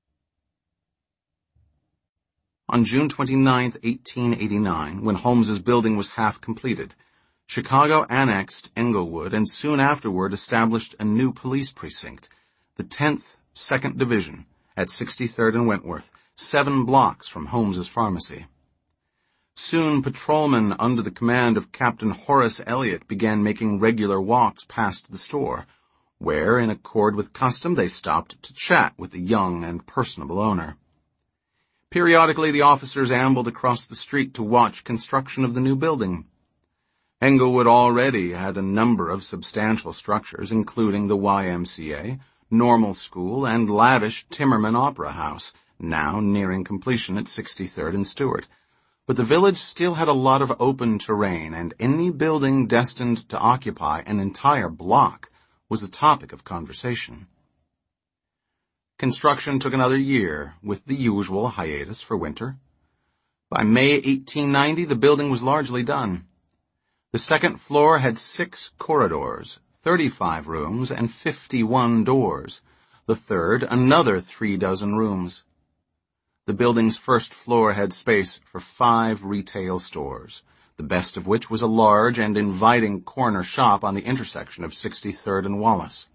On June twenty-ninth, eighteen eighty-nine, when Holmes's building was half completed, Chicago annexed Englewood and soon afterward established a new police precinct, the tenth Second Division, at sixty-third and Wentworth, seven blocks from Holmes's pharmacy. Soon patrolmen under the command of Captain Horace Elliott began making regular walks past the store, where, in accord with custom, they stopped to chat with the young and personable owner. Periodically, the officers ambled across the street to watch construction of the new building. Englewood already had a number of substantial structures, including the Y M C A, Normal School, and lavish Timmerman Opera House, now nearing completion at sixty-third and Stewart. But the village still had a lot of open terrain, and any building destined to occupy an entire block was a topic of conversation. Construction took another year, with the usual hiatus for winter. By May eighteen ninety, the building was largely done. The second floor had six corridors, thirty-five rooms, and fifty-one doors. The third, another three dozen rooms. The building's first floor had space for five retail stores, the best of which was a large and inviting corner shop on the intersection of sixty-third and Wallace.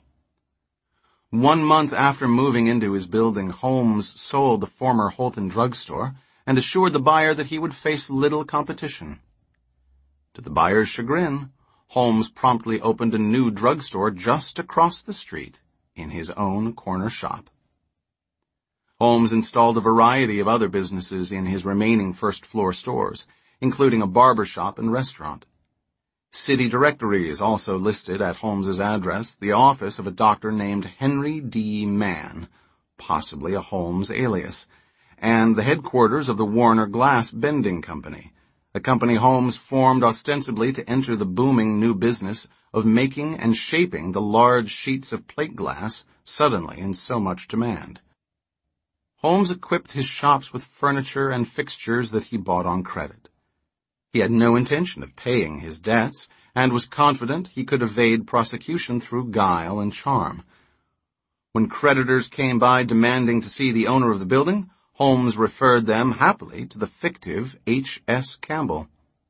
One month after moving into his building, Holmes sold the former Holton drugstore and assured the buyer that he would face little competition. To the buyer's chagrin, Holmes promptly opened a new drugstore just across the street in his own corner shop. Holmes installed a variety of other businesses in his remaining first-floor stores, including a barber shop and restaurant. City directories also listed at Holmes's address the office of a doctor named Henry D. Mann, possibly a Holmes alias, and the headquarters of the Warner Glass Bending Company, a company Holmes formed ostensibly to enter the booming new business of making and shaping the large sheets of plate glass suddenly in so much demand. Holmes equipped his shops with furniture and fixtures that he bought on credit. He had no intention of paying his debts, and was confident he could evade prosecution through guile and charm. When creditors came by demanding to see the owner of the building, Holmes referred them happily to the fictive H S Campbell.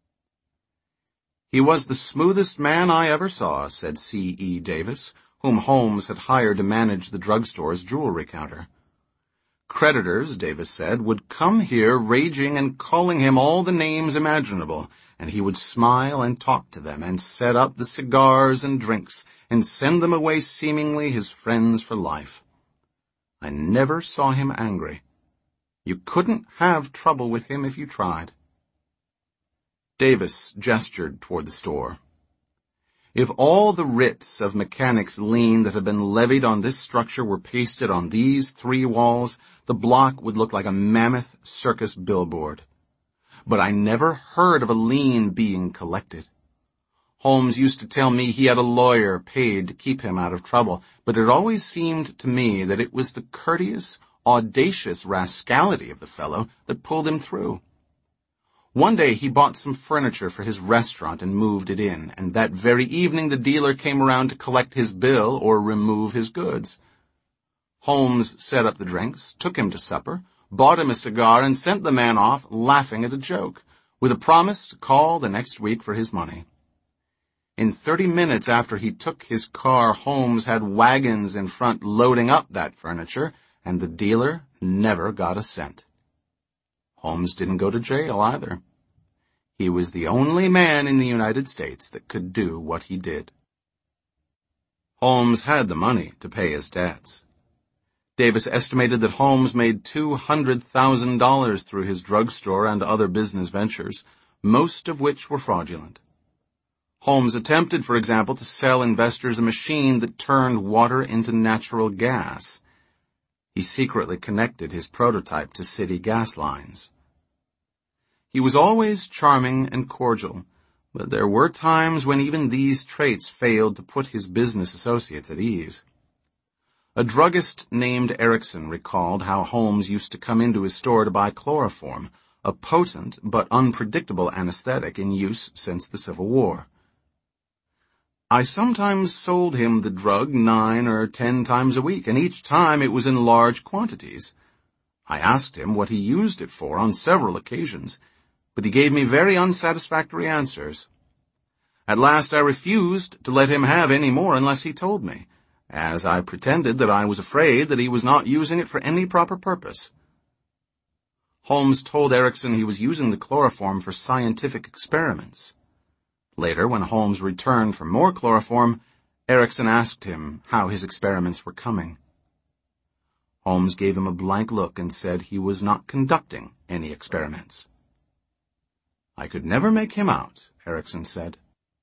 "He was the smoothest man I ever saw," said C E Davis, whom Holmes had hired to manage the drugstore's jewelry counter. Creditors, Davis said, would come here raging and calling him all the names imaginable, and he would smile and talk to them and set up the cigars and drinks and send them away seemingly his friends for life. I never saw him angry. You couldn't have trouble with him if you tried. Davis gestured toward the store. If all the writs of mechanics' lien that had been levied on this structure were pasted on these three walls, the block would look like a mammoth circus billboard. But I never heard of a lien being collected. Holmes used to tell me he had a lawyer paid to keep him out of trouble, but it always seemed to me that it was the courteous, audacious rascality of the fellow that pulled him through. One day he bought some furniture for his restaurant and moved it in, and that very evening the dealer came around to collect his bill or remove his goods. Holmes set up the drinks, took him to supper, bought him a cigar, and sent the man off laughing at a joke, with a promise to call the next week for his money. In thirty minutes after he took his car, Holmes had wagons in front loading up that furniture, and the dealer never got a cent. Holmes didn't go to jail either. He was the only man in the United States that could do what he did. Holmes had the money to pay his debts. Davis estimated that Holmes made two hundred thousand dollars through his drugstore and other business ventures, most of which were fraudulent. Holmes attempted, for example, to sell investors a machine that turned water into natural gas. He secretly connected his prototype to city gas lines. He was always charming and cordial, but there were times when even these traits failed to put his business associates at ease. A druggist named Erickson recalled how Holmes used to come into his store to buy chloroform, a potent but unpredictable anesthetic in use since the Civil War. I sometimes sold him the drug nine or ten times a week, and each time it was in large quantities. I asked him what he used it for on several occasions, but he gave me very unsatisfactory answers. At last I refused to let him have any more unless he told me, as I pretended that I was afraid that he was not using it for any proper purpose. Holmes told Erickson he was using the chloroform for scientific experiments. Later, when Holmes returned for more chloroform, Erickson asked him how his experiments were coming. Holmes gave him a blank look and said he was not conducting any experiments. I could never make him out, Erickson said.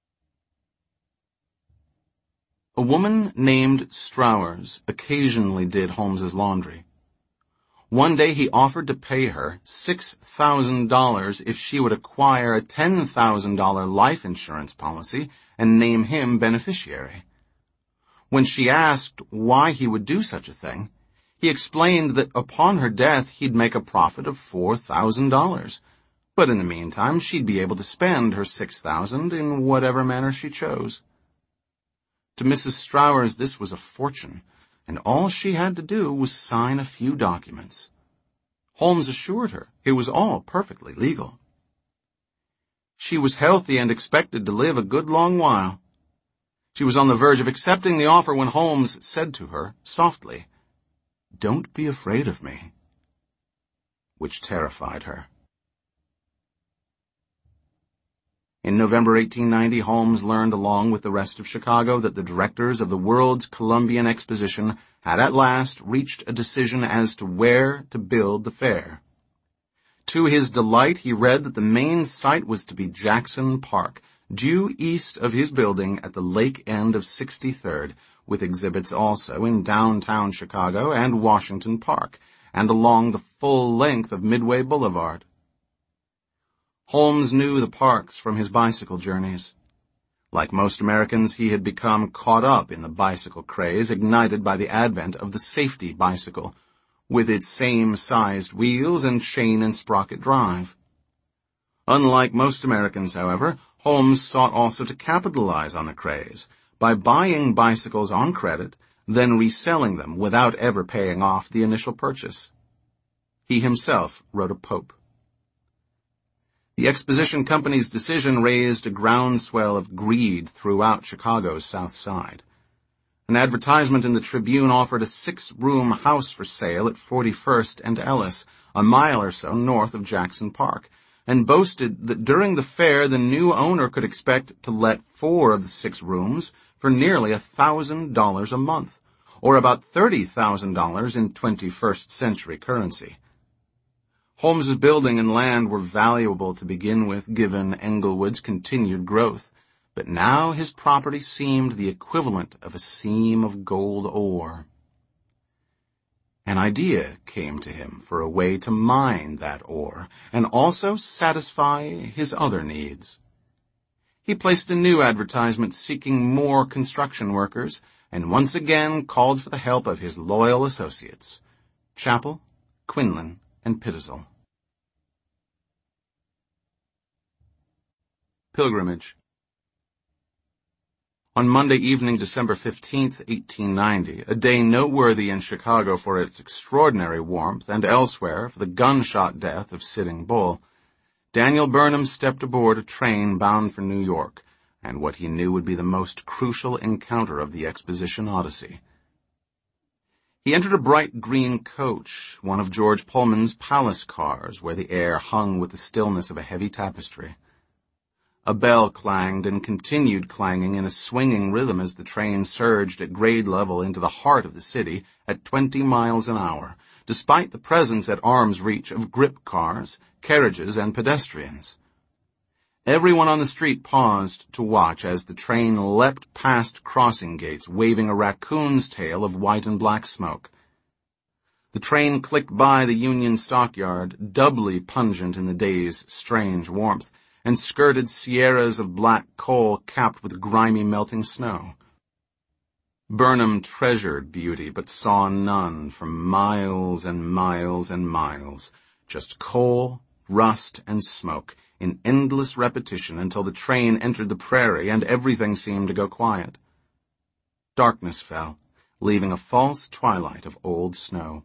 A woman named Strowers occasionally did Holmes's laundry. One day he offered to pay her six thousand dollars if she would acquire a ten thousand dollars life insurance policy and name him beneficiary. When she asked why he would do such a thing, He explained that upon her death he'd make a profit of four thousand dollars, but in the meantime she'd be able to spend her six thousand dollars in whatever manner she chose. To Missus Strowers this was a fortune, and all she had to do was sign a few documents. Holmes assured her it was all perfectly legal. She was healthy and expected to live a good long while. She was on the verge of accepting the offer when Holmes said to her, softly, "Don't be afraid of me," which terrified her. In November eighteen ninety, Holmes learned along with the rest of Chicago that the directors of the World's Columbian Exposition had at last reached a decision as to where to build the fair. To his delight, he read that the main site was to be Jackson Park, due east of his building at the lake end of sixty-third, with exhibits also in downtown Chicago and Washington Park, and along the full length of Midway Boulevard. Holmes knew the parks from his bicycle journeys. Like most Americans, he had become caught up in the bicycle craze ignited by the advent of the safety bicycle, with its same-sized wheels and chain and sprocket drive. Unlike most Americans, however, Holmes sought also to capitalize on the craze by buying bicycles on credit, then reselling them without ever paying off the initial purchase. He himself wrote a Pope. The Exposition Company's decision raised a groundswell of greed throughout Chicago's South Side. An advertisement in the Tribune offered a six-room house for sale at forty-first and Ellis, a mile or so north of Jackson Park, and boasted that during the fair the new owner could expect to let four of the six rooms for nearly a thousand dollars a month, or about thirty thousand dollars in twenty-first century currency. Holmes's building and land were valuable to begin with, given Englewood's continued growth, but now his property seemed the equivalent of a seam of gold ore. An idea came to him for a way to mine that ore, and also satisfy his other needs. He placed a new advertisement seeking more construction workers, and once again called for the help of his loyal associates, Chappell, Quinlan, and Pitezel. Pilgrimage. On Monday evening, December fifteenth, eighteen ninety, a day noteworthy in Chicago for its extraordinary warmth and elsewhere for the gunshot death of Sitting Bull, Daniel Burnham stepped aboard a train bound for New York, and what he knew would be the most crucial encounter of the Exposition Odyssey. He entered a bright green coach, one of George Pullman's palace cars, where the air hung with the stillness of a heavy tapestry. A bell clanged and continued clanging in a swinging rhythm as the train surged at grade level into the heart of the city at twenty miles an hour, despite the presence at arm's reach of grip cars, carriages, and pedestrians. Everyone on the street paused to watch as the train leapt past crossing gates, waving a raccoon's tail of white and black smoke. The train clicked by the Union Stockyard, doubly pungent in the day's strange warmth, and skirted sierras of black coal capped with grimy melting snow. Burnham treasured beauty, but saw none for miles and miles and miles, just coal, rust, and smoke, in endless repetition until the train entered the prairie and everything seemed to go quiet. Darkness fell, leaving a false twilight of old snow.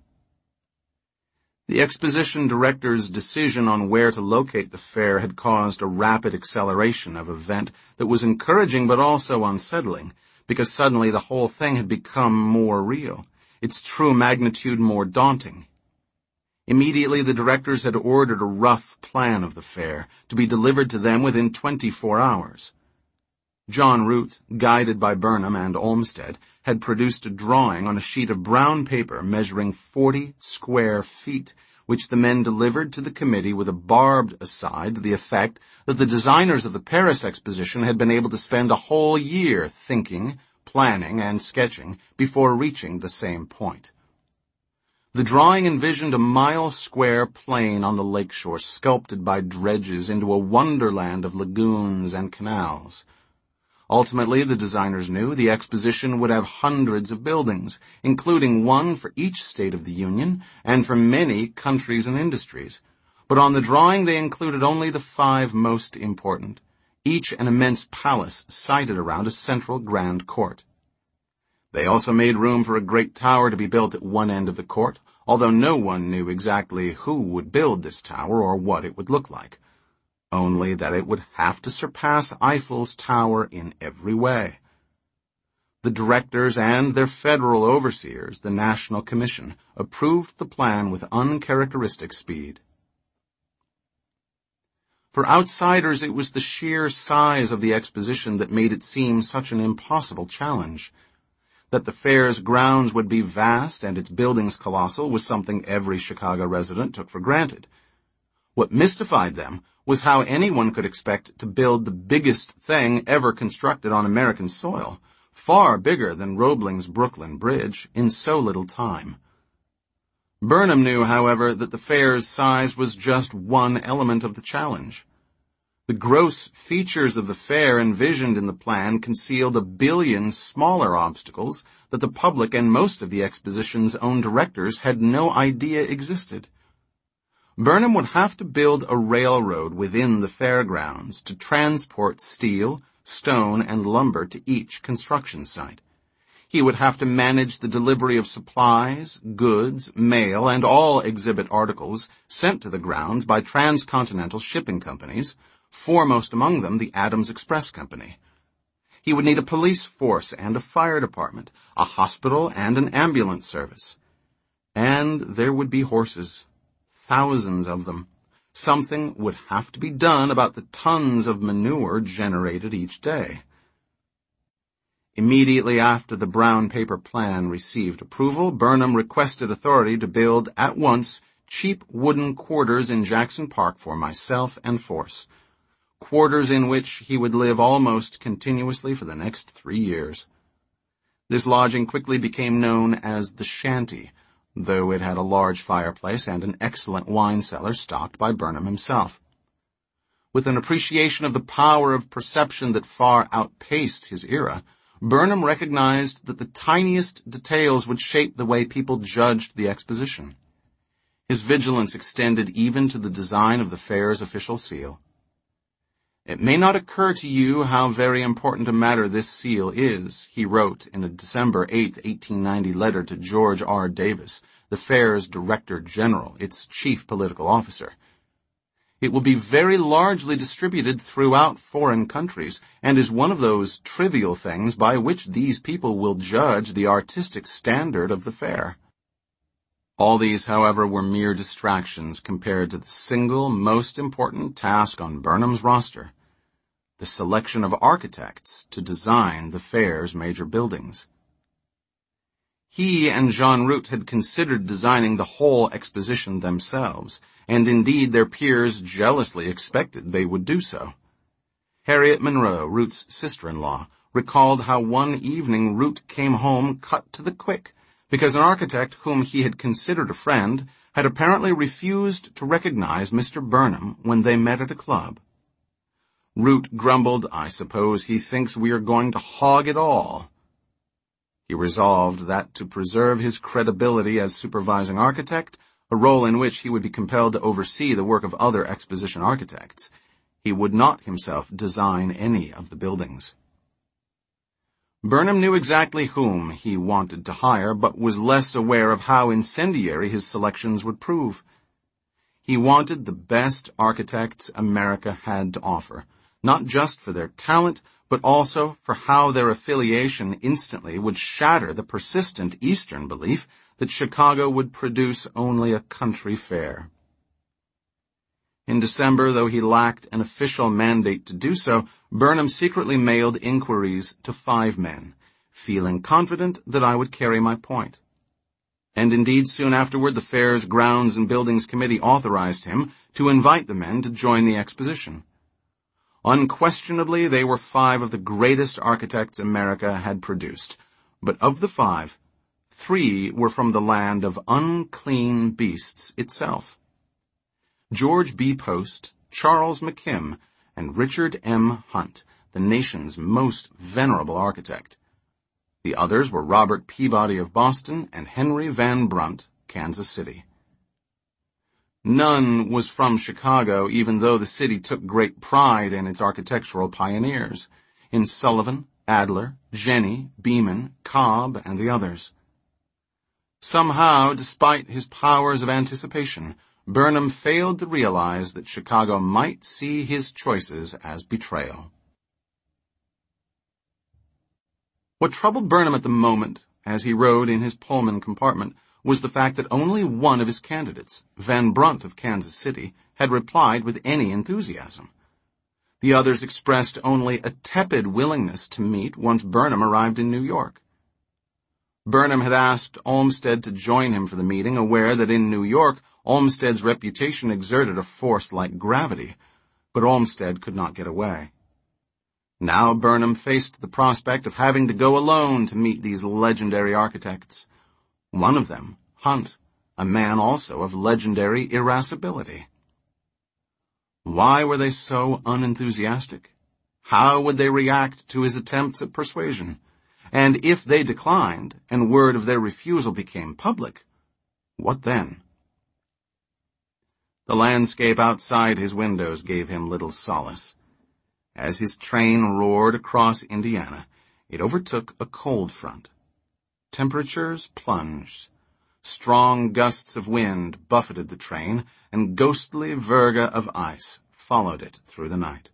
The exposition director's decision on where to locate the fair had caused a rapid acceleration of event that was encouraging but also unsettling, because suddenly the whole thing had become more real, its true magnitude more daunting. Immediately the directors had ordered a rough plan of the fair to be delivered to them within twenty-four hours. John Root, guided by Burnham and Olmsted, had produced a drawing on a sheet of brown paper measuring forty square feet, which the men delivered to the committee with a barbed aside to the effect that the designers of the Paris Exposition had been able to spend a whole year thinking, planning, and sketching before reaching the same point. The drawing envisioned a mile-square plain on the lakeshore sculpted by dredges into a wonderland of lagoons and canals. Ultimately, the designers knew the exposition would have hundreds of buildings, including one for each state of the Union and for many countries and industries. But on the drawing they included only the five most important, each an immense palace sited around a central grand court. They also made room for a great tower to be built at one end of the court, although no one knew exactly who would build this tower or what it would look like. Only that it would have to surpass Eiffel's tower in every way. The directors and their federal overseers, the National Commission, approved the plan with uncharacteristic speed. For outsiders, it was the sheer size of the exposition that made it seem such an impossible challenge. That the fair's grounds would be vast and its buildings colossal was something every Chicago resident took for granted. What mystified them was how anyone could expect to build the biggest thing ever constructed on American soil, far bigger than Roebling's Brooklyn Bridge, in so little time. Burnham knew, however, that the fair's size was just one element of the challenge. The gross features of the fair envisioned in the plan concealed a billion smaller obstacles that the public and most of the exposition's own directors had no idea existed. Burnham would have to build a railroad within the fairgrounds to transport steel, stone, and lumber to each construction site. He would have to manage the delivery of supplies, goods, mail, and all exhibit articles sent to the grounds by transcontinental shipping companies, foremost among them the Adams Express Company. He would need a police force and a fire department, a hospital and an ambulance service. And there would be horses. Thousands of them. Something would have to be done about the tons of manure generated each day. Immediately after the brown paper plan received approval, Burnham requested authority to build at once cheap wooden quarters in Jackson Park for myself and Force, quarters in which he would live almost continuously for the next three years. This lodging quickly became known as the Shanty, though it had a large fireplace and an excellent wine cellar stocked by Burnham himself. With an appreciation of the power of perception that far outpaced his era, Burnham recognized that the tiniest details would shape the way people judged the exposition. His vigilance extended even to the design of the fair's official seal. "It may not occur to you how very important a matter this seal is," he wrote in a December eighth, eighteen ninety letter to George R. Davis, the fair's Director General, its chief political officer. "It will be very largely distributed throughout foreign countries, and is one of those trivial things by which these people will judge the artistic standard of the fair." All these, however, were mere distractions compared to the single most important task on Burnham's roster, the selection of architects to design the fair's major buildings. He and Jean Root had considered designing the whole exposition themselves, and indeed their peers jealously expected they would do so. Harriet Monroe, Root's sister-in-law, recalled how one evening Root came home cut to the quick, because an architect whom he had considered a friend had apparently refused to recognize Mister Burnham when they met at a club. Root grumbled, "I suppose he thinks we are going to hog it all." He resolved that to preserve his credibility as supervising architect, a role in which he would be compelled to oversee the work of other exposition architects, he would not himself design any of the buildings. Burnham knew exactly whom he wanted to hire, but was less aware of how incendiary his selections would prove. He wanted the best architects America had to offer, not just for their talent, but also for how their affiliation instantly would shatter the persistent Eastern belief that Chicago would produce only a country fair. In December, though he lacked an official mandate to do so, Burnham secretly mailed inquiries to five men, feeling confident that I would carry my point. And indeed, soon afterward, the fair's Grounds and Buildings Committee authorized him to invite the men to join the exposition. Unquestionably, they were five of the greatest architects America had produced, but of the five, three were from the land of unclean beasts itself. George B. Post, Charles McKim, and Richard M. Hunt, the nation's most venerable architect. The others were Robert Peabody of Boston and Henry Van Brunt, Kansas City. None was from Chicago, even though the city took great pride in its architectural pioneers, in Sullivan, Adler, Jenny, Beeman, Cobb, and the others. Somehow, despite his powers of anticipation, Burnham failed to realize that Chicago might see his choices as betrayal. What troubled Burnham at the moment, as he rode in his Pullman compartment, was the fact that only one of his candidates, Van Brunt of Kansas City, had replied with any enthusiasm. The others expressed only a tepid willingness to meet once Burnham arrived in New York. Burnham had asked Olmsted to join him for the meeting, aware that in New York Olmsted's reputation exerted a force like gravity, but Olmsted could not get away. Now Burnham faced the prospect of having to go alone to meet these legendary architects. One of them, Hunt, a man also of legendary irascibility. Why were they so unenthusiastic? How would they react to his attempts at persuasion? And if they declined, and word of their refusal became public, what then? The landscape outside his windows gave him little solace. As his train roared across Indiana, it overtook a cold front. Temperatures plunged. Strong gusts of wind buffeted the train, and ghostly virga of ice followed it through the night.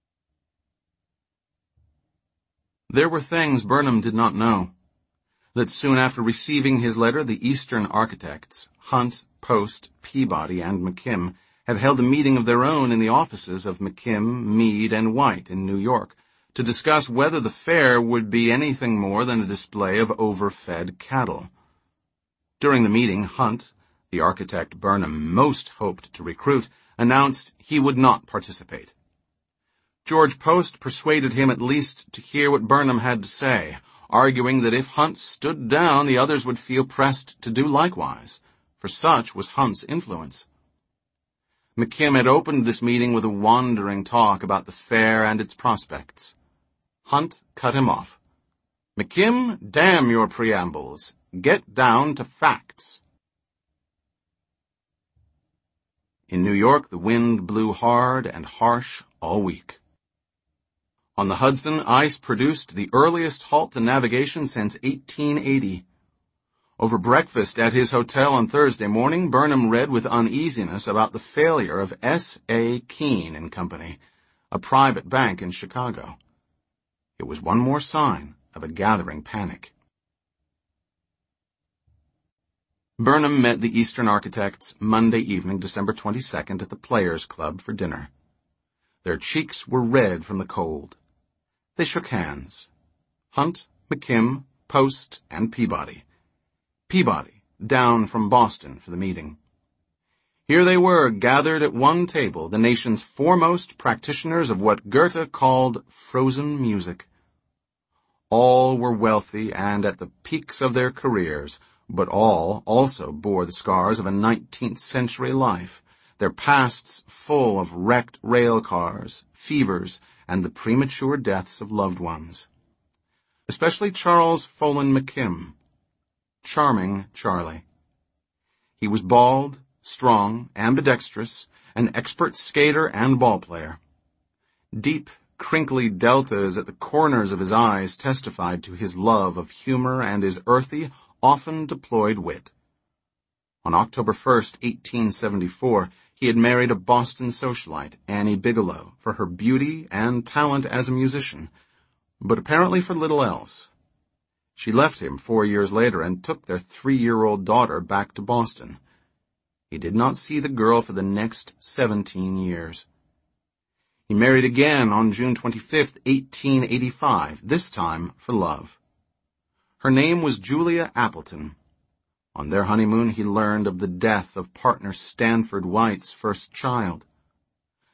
There were things Burnham did not know. That soon after receiving his letter, the Eastern architects, Hunt, Post, Peabody, and McKim, had held a meeting of their own in the offices of McKim, Mead, and White in New York, to discuss whether the fair would be anything more than a display of overfed cattle. During the meeting, Hunt, the architect Burnham most hoped to recruit, announced he would not participate. George Post persuaded him at least to hear what Burnham had to say, arguing that if Hunt stood down, the others would feel pressed to do likewise, for such was Hunt's influence. McKim had opened this meeting with a wandering talk about the fair and its prospects. Hunt cut him off. "McKim, damn your preambles. Get down to facts." In New York, the wind blew hard and harsh all week. On the Hudson, ice produced the earliest halt to navigation since eighteen eighty. Over breakfast at his hotel on Thursday morning, Burnham read with uneasiness about the failure of S A Keene and Company, a private bank in Chicago. It was one more sign of a gathering panic. Burnham met the Eastern architects Monday evening, December twenty-second, at the Players Club for dinner. Their cheeks were red from the cold. They shook hands. Hunt, McKim, Post, and Peabody. Peabody, down from Boston for the meeting. Here they were, gathered at one table, the nation's foremost practitioners of what Goethe called frozen music. All were wealthy and at the peaks of their careers, but all also bore the scars of a nineteenth century life, their pasts full of wrecked rail cars, fevers, and the premature deaths of loved ones. Especially Charles Follen McKim. Charming Charlie. He was bald, strong, ambidextrous, an expert skater and ballplayer. Deep, crinkly deltas at the corners of his eyes testified to his love of humor and his earthy, often deployed wit. On October first, eighteen seventy-four, he had married a Boston socialite, Annie Bigelow, for her beauty and talent as a musician, but apparently for little else. She left him four years later and took their three-year-old daughter back to Boston. He did not see the girl for the next seventeen years. He married again on June twenty-fifth, eighteen eighty-five, this time for love. Her name was Julia Appleton. On their honeymoon, he learned of the death of partner Stanford White's first child.